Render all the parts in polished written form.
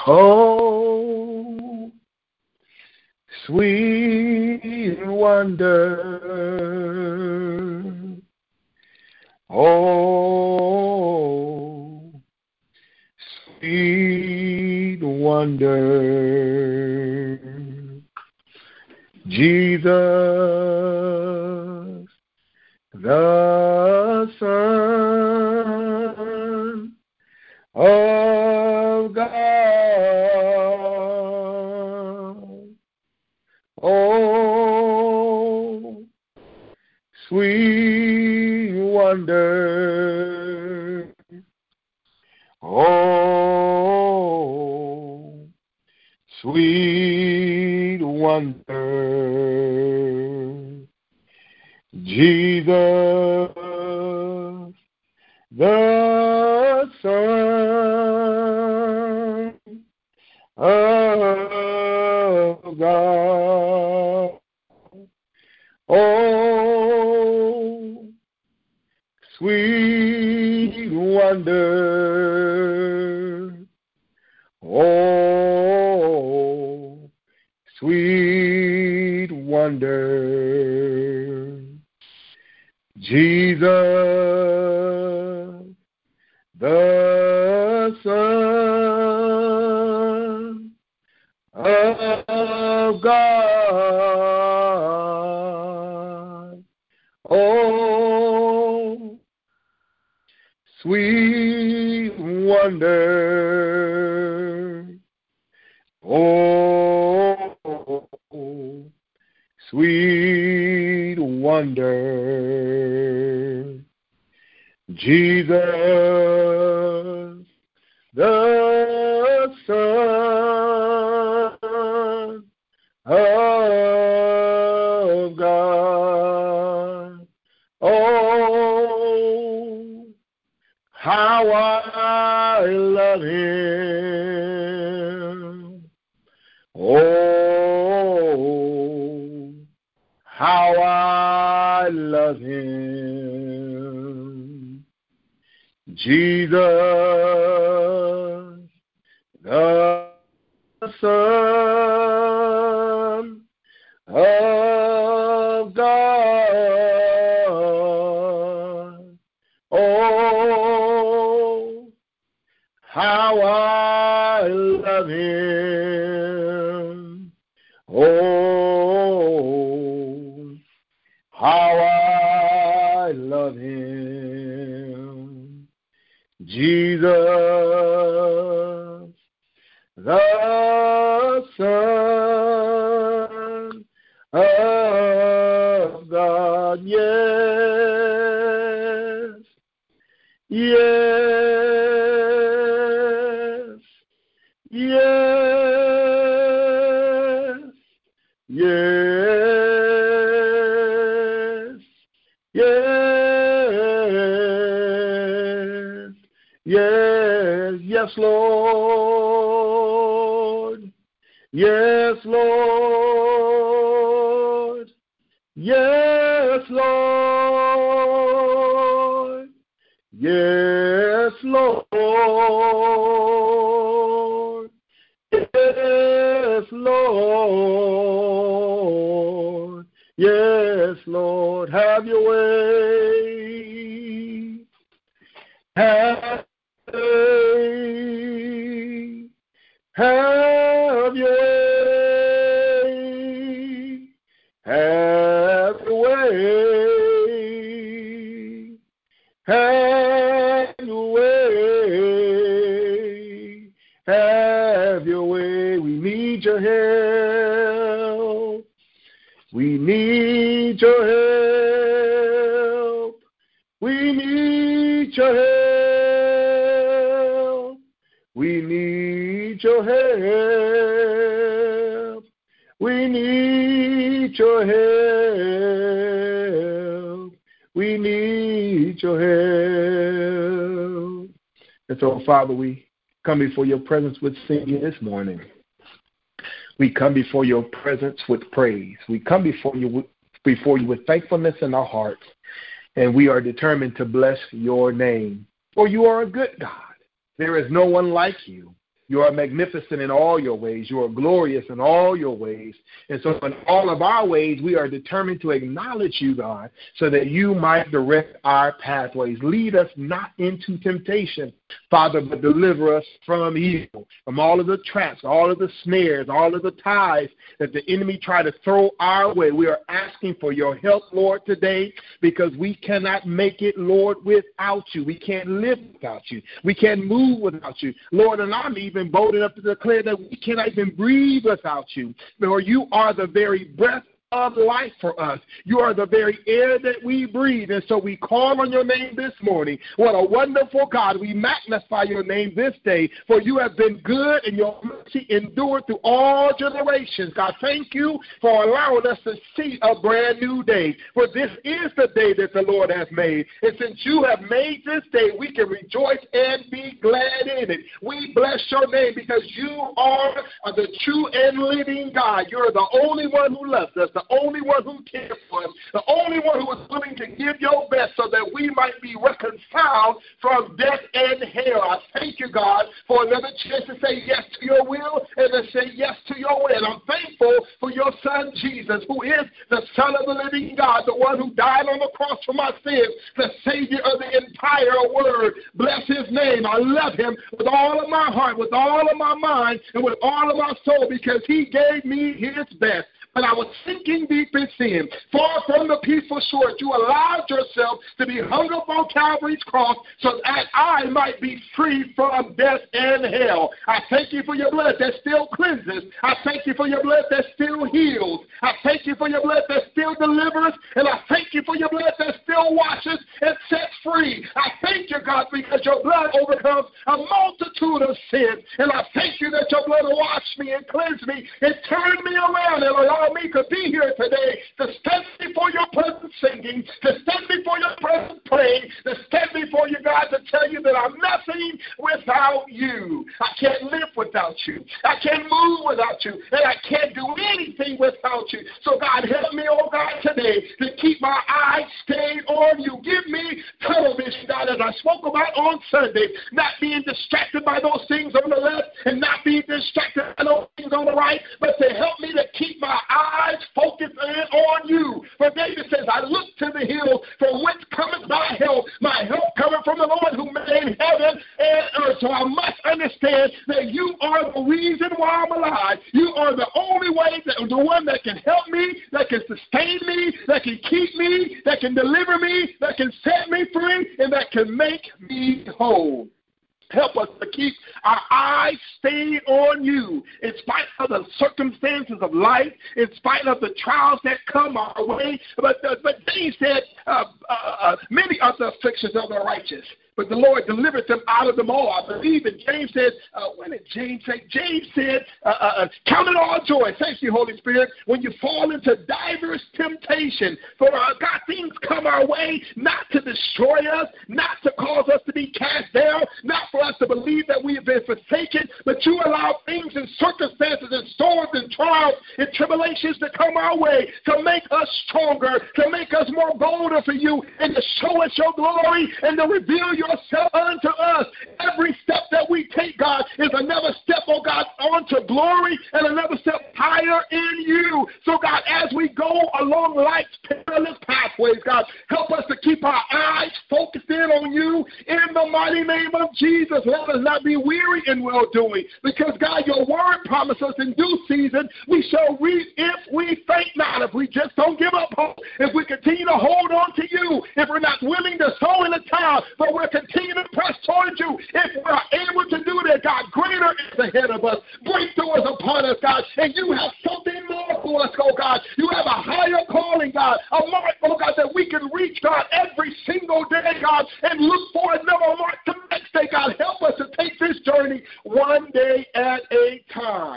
Oh, sweet wonder. Oh, sweet wonder. Jesus, the Son of God. Oh, sweet wonder. Oh, sweet wonder. Jesus, the Son of God. Oh, sweet wonder. Oh, sweet wonder. Jesus, the Son of God. Oh, sweet wonder. Oh, sweet wonder. Jesus, the Son of God. Oh, how I love him. Oh, how I love him. Jesus, the Son of God. Oh, how I love him. Oh, how I love him. Jesus, the Son of God. Yes, yes, yes, yes, yes, yes, yes, Lord. Yes, Lord. Yes, Lord. Yes, Lord. Yes, Lord. Yes, Lord. Have your way. Have your way. Have your way. Have your way. Have your way. Have your way. We need your help. We need your help. We need your help. We need your help. We need your help. We need your help. And so, Father, we come before your presence with singing this morning. We come before your presence with praise. We come before you with thankfulness in our hearts. And we are determined to bless your name. For you are a good God. There is no one like you. You are magnificent in all your ways. You are glorious in all your ways. And so in all of our ways, we are determined to acknowledge you, God, so that you might direct our pathways. Lead us not into temptation, Father, but deliver us from evil, from all of the traps, all of the snares, all of the ties that the enemy try to throw our way. We are asking for your help, Lord, today, because we cannot make it, Lord, without you. We can't live without you. We can't move without you. Lord, and I'm even bold enough to declare that we cannot even breathe without you. Lord, you are the very breath of life for us. You are the very air that we breathe. And so we call on your name this morning. What a wonderful God. We magnify your name this day, for you have been good and your mercy endured through all generations. God, thank you for allowing us to see a brand new day. For this is the day that the Lord has made. And since you have made this day, we can rejoice and be glad in it. We bless your name because you are the true and living God. You're the only one who loves us, the only one who cares for us, the only one who is willing to give your best so that we might be reconciled from death and hell. I thank you, God, for another chance to say yes to your will and to say yes to your way. And I'm thankful for your son, Jesus, who is the Son of the living God, the one who died on the cross for my sins, the Savior of the entire world. Bless his name. I love him with all of my heart, with all of my mind, and with all of my soul because he gave me his best. But I was sinking deep in sin. Far from the peaceful shore, you allowed yourself to be hung up on Calvary's cross so that I might be free from death and hell. I thank you for your blood that still cleanses. I thank you for your blood that still heals. I thank you for your blood that still delivers. And I thank you for your blood that still washes and sets free. I thank you, God, because your blood overcomes a multitude of sins. And I thank you that your blood washed me and cleansed me and turned me around and allowed me to be here today, to stand before your presence singing, to stand before your presence praying, to stand before you, God, to tell you that I'm nothing without you. I can't live without you. I can't move without you. And I can't do anything without you. So, God, help me, oh God, today to keep my eyes stayed on you. Give me tunnel vision, God, as I spoke about on Sunday, not being distracted by those things on the left and not being distracted by those things on the right, but to help me to keep my eyes focused on you. For David says, I look to the hills from whence cometh my help coming from the Lord who made heaven and earth. So I must understand that you are the reason why I'm alive. You are the only way, the one that can help me, that can sustain me, that can keep me, that can deliver me, that can set me free, and that can make me whole. Help us to keep our eyes stayed on you in spite of the circumstances of life, in spite of the trials that come our way. But James said, many are the afflictions of the righteous, but the Lord delivered them out of them all. I believe in James said, what did James say? James said, count it all joy. Thank you, Holy Spirit, when you fall into diverse temptation. For God, things come our way not to destroy us, not to cause us to be cast down, not for us to believe that we have been forsaken, but you allow things and circumstances and storms and trials and tribulations to come our way to make us stronger, to make us more bolder for you, and to show us your glory and to reveal yourself unto us. Every step that we take, God, is another step, oh God, onto glory and another step higher in you. So, God, as we go along life's perilous pathways, God, help us to keep our eyes focused in on you in the mighty name of Jesus. Let us not be weary in well-doing because, God, your word promises us in due season we shall reap if we faint not, if we just don't give up hope, if we continue to hold on to you, if we're not willing to sow in the towel, but we're continuing to press towards you. If we're able to do that, God, greater is ahead of us. Breakthrough is upon us, God, and you have something more for us, oh God. You have a higher calling, God, a mark, oh God, that we can reach, God, every single day, God, and look for another mark the next day, God. Help us to take this journey one day at a time.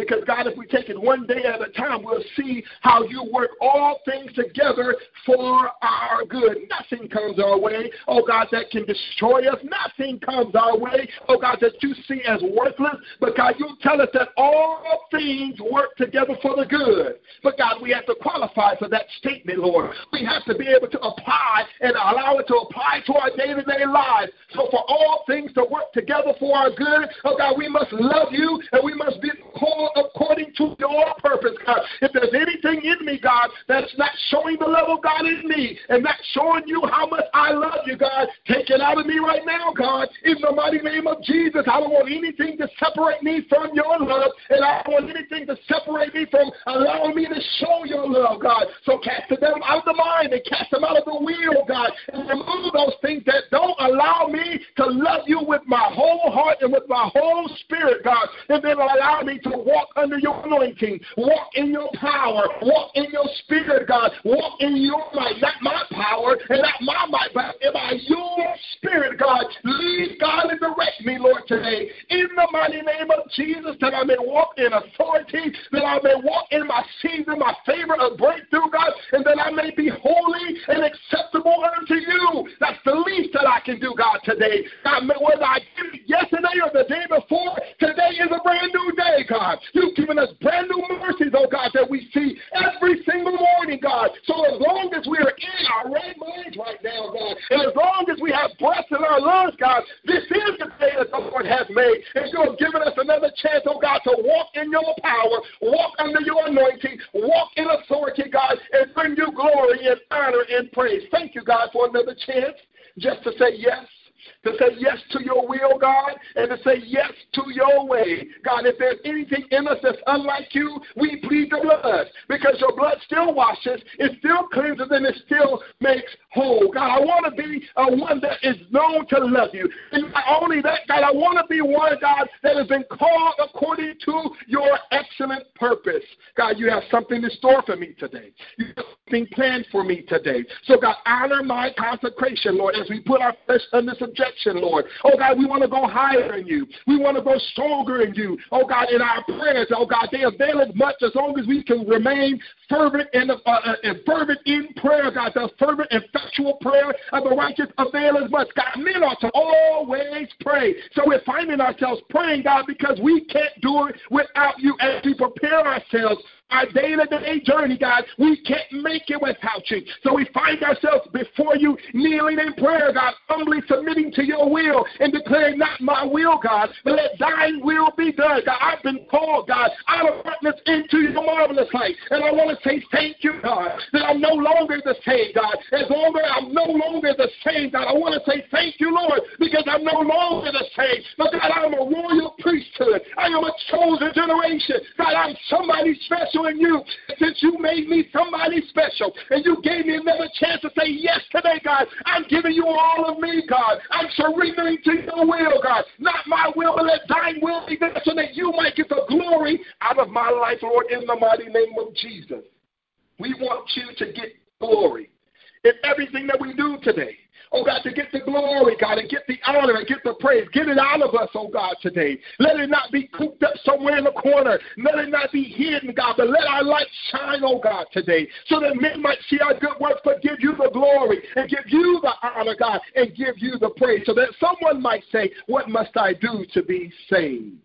Because, God, if we take it one day at a time, we'll see how you work all things together for our good. Nothing comes our way, oh God, that can destroy us. Nothing comes our way, oh God, that you see as worthless. But, God, you tell us that all things work together for the good. But, God, we have to qualify for that statement, Lord. We have to be able to apply and allow it to apply to our day-to-day lives. So for all things to work together for our good, oh God, we must love you and we must be called according to your purpose, God. If there's anything in me, God, that's not showing the love of God in me and not showing you how much I love you, God, take it out of me right now, God. In the mighty name of Jesus, I don't want anything to separate me from your love, and I don't want anything to separate me from allowing me to show your love, God. So cast them out of the mind and cast them out of the will, God, and remove those things that don't allow me to love you with my whole heart and with my whole spirit, God, and then allow me to walk under your anointing, walk in your power, walk in your spirit, God, walk in your might, not my power and not my might, but by your spirit, God. Lead, God, and direct me, Lord, today, in the mighty name of Jesus, that I may walk in authority, that I may walk in my season, my favor of breakthrough, God, and that I may be holy and acceptable unto you. That's the least that I can do, God, today. God, whether I did it yesterday or the day before, today is a brand new day, God. You've given us brand new mercies, oh God, that we see every single morning, God. So as long as we are in our right minds right now, God, and as long as we have breath in our lungs, God, this is the day that the Lord has made. And you have given us another chance, oh God, to walk in your power, walk under your anointing, walk in authority, God, and bring you glory and honor and praise. Thank you, God, for another chance just to say yes. To say yes to your will, God, and to say yes to your way. God, if there's anything in us that's unlike you, we plead the blood, because your blood still washes, it still cleanses, and it still makes whole. God, I want to be one that is known to love you. And not only that, God, I want to be one, God, that has been called according to your excellent purpose. God, you have something in store for me today. You have something planned for me today. So, God, honor my consecration, Lord, as we put our flesh under subjection, Lord. Oh, God, we want to go higher in you. We want to go stronger in you. Oh, God, in our prayers, oh, God, they avail as much as long as we can remain fervent and fervent in prayer, God. The fervent, effectual prayer of the righteous avail as much. God, men ought to always pray. So we're finding ourselves praying, God, because we can't do it without you as we prepare ourselves. Our day-to-day journey, God, we can't make it without you. So we find ourselves before you, kneeling in prayer, God, humbly submitting to your will and declaring, not my will, God, but let thine will be done. God, I've been called, God, out of darkness into your marvelous light. And I want to say thank you, God, that I'm no longer the same, God. As long as I'm no longer the same, God, I want to say thank you, Lord, because I'm no longer the same. But, God, I'm a royal priesthood. I am a chosen generation. God, I'm somebody special in you. Since you made me somebody special and you gave me another chance to say yes today, God, I'm giving you all of me, God. I'm surrendering to your will, God. Not my will, but let thine will be done so that you might get the glory out of my life, Lord, in the mighty name of Jesus. We want you to get glory in everything that we do today. Oh, God, to get the glory, God, and get the honor and get the praise. Get it out of us, oh, God, today. Let it not be cooped up somewhere in the corner. Let it not be hidden, God, but let our light shine, oh, God, today, so that men might see our good works, but give you the glory and give you the honor, God, and give you the praise, so that someone might say, what must I do to be saved?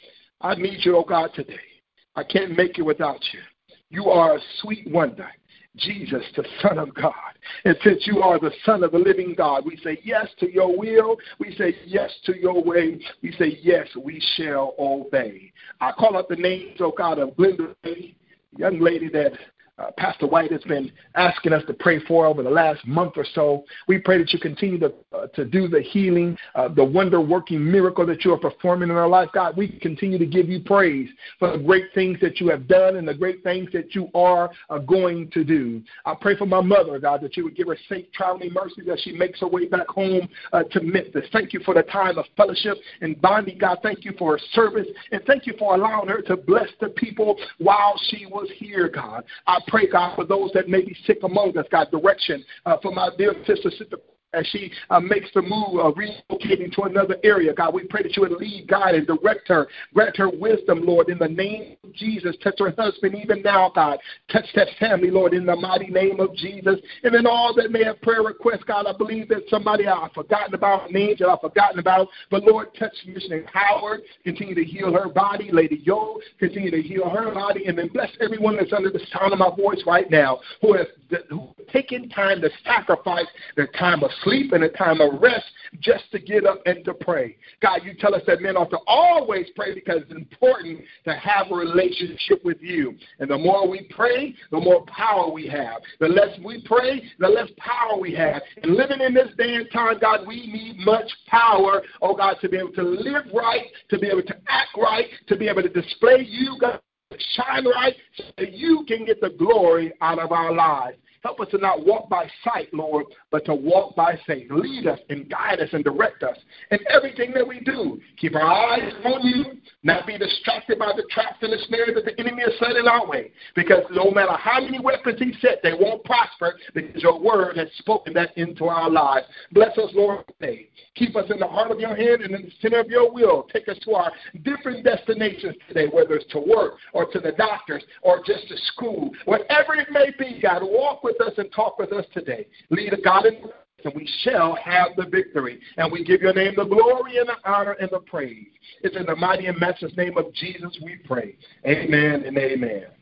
I need you, oh, God, today. I can't make it without you. You are a sweet wonder. Jesus, the Son of God. And since you are the Son of the living God, we say yes to your will. We say yes to your way. We say yes, we shall obey. I call out the names, oh God, of Glenda, young lady that Pastor White has been asking us to pray for over the last month or so. We pray that you continue to do the healing, the wonder-working miracle that you are performing in our life. God, we continue to give you praise for the great things that you have done and the great things that you are going to do. I pray for my mother, God, that you would give her safe traveling mercies as she makes her way back home to Memphis. Thank you for the time of fellowship and bonding, God. Thank you for her service, and thank you for allowing her to bless the people while she was here, God. I pray, God, for those that may be sick among us, God, direction for my dear sister as she makes the move of relocating to another area. God, we pray that you would lead, guide, and direct her. Grant her wisdom, Lord, in the name of Jesus. Touch her husband even now, God. Touch that family, Lord, in the mighty name of Jesus. And then all that may have prayer requests, God, I believe that somebody I've forgotten about, names that I've forgotten about. But, Lord, touch Missionary Howard. Continue to heal her body. Lady Yo, continue to heal her body. And then bless everyone that's under the sound of my voice right now who has taken time to sacrifice their time of sleep and a time of rest just to get up and to pray. God, you tell us that men ought to always pray because it's important to have a relationship with you. And the more we pray, the more power we have. The less we pray, the less power we have. And living in this day and time, God, we need much power, oh God, to be able to live right, to be able to act right, to be able to display you, God, shine right, so that you can get the glory out of our lives. Help us to not walk by sight, Lord, but to walk by faith. Lead us and guide us and direct us in everything that we do. Keep our eyes on you, not be distracted by the traps and the snares that the enemy is setting our way. Because no matter how many weapons he set, they won't prosper because your word has spoken that into our lives. Bless us, Lord, today. Keep us in the heart of your hand and in the center of your will. Take us to our different destinations today, whether it's to work or to the doctors or just to school. Whatever it may be, God, walk with us and talk with us today. Lead a God in and we shall have the victory. And we give your name the glory and the honor and the praise. It's in the mighty and matchless name of Jesus we pray. Amen and amen.